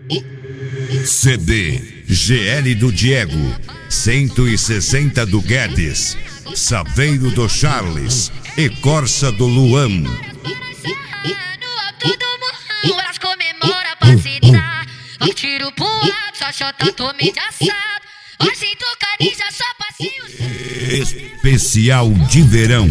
CD GL do Diego, 160 do Guedes, Saveiro do Charles e Corsa do Luan. Elas comemora pra citar. Ó tiro pro alto, só chota tome de assado. Ó sem tocadinha, só passinho. Especial de verão.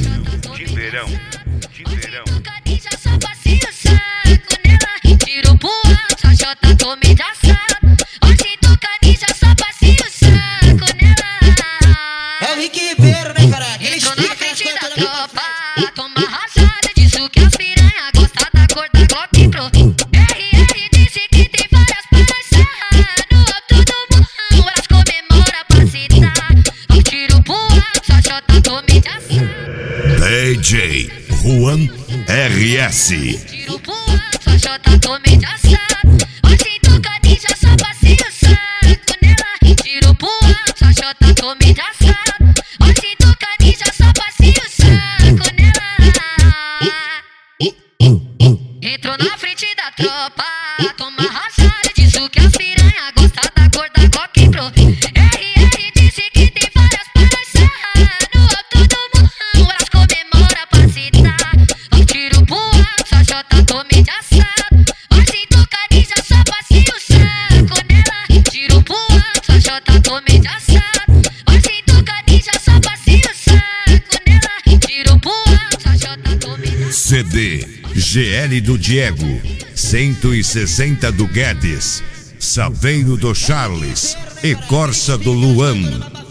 Só passinho, saco nela. Tiro pro alto, só chota tome de assado. Ó sem tocadinha, só passinho, saco nela. É o Rick Ribeiro, né, cara? Entrou na frente da tropa, toma rajada. Disso que as piranha gosta da cor da Glock Pro. RR disse que tem várias parças. No alto do morrão, elas comemora pra citar. Ó tiro pro alto, só chota tome de assado. DJ Juan RS. Tiro pro alto, só chota tome de assado. Ó sem tocadinha, só passinho, saco nela. Tiro pro alto, só chota tome de assado. Ó sem tocadinha, só passinho, saco nela. Entrou na frente da tropa, toma rajada. Disso que as piranha gosta da cor da Glock Pro. RR disse que tem várias parças. No alto do morrão, elas comemora pra citar. Ó tiro pro alto, só chota tome de assado. Ó sem tocadinha, só passinho, saco nela. Tiro pro alto, só chota tome de assado. Ó sem tocadinha, só passinho, saco nela. Tiro pro alto, só chota tome de assado. CD GL do Diego, 160 do Guedes, Saveiro do Charles e Corsa do Luan.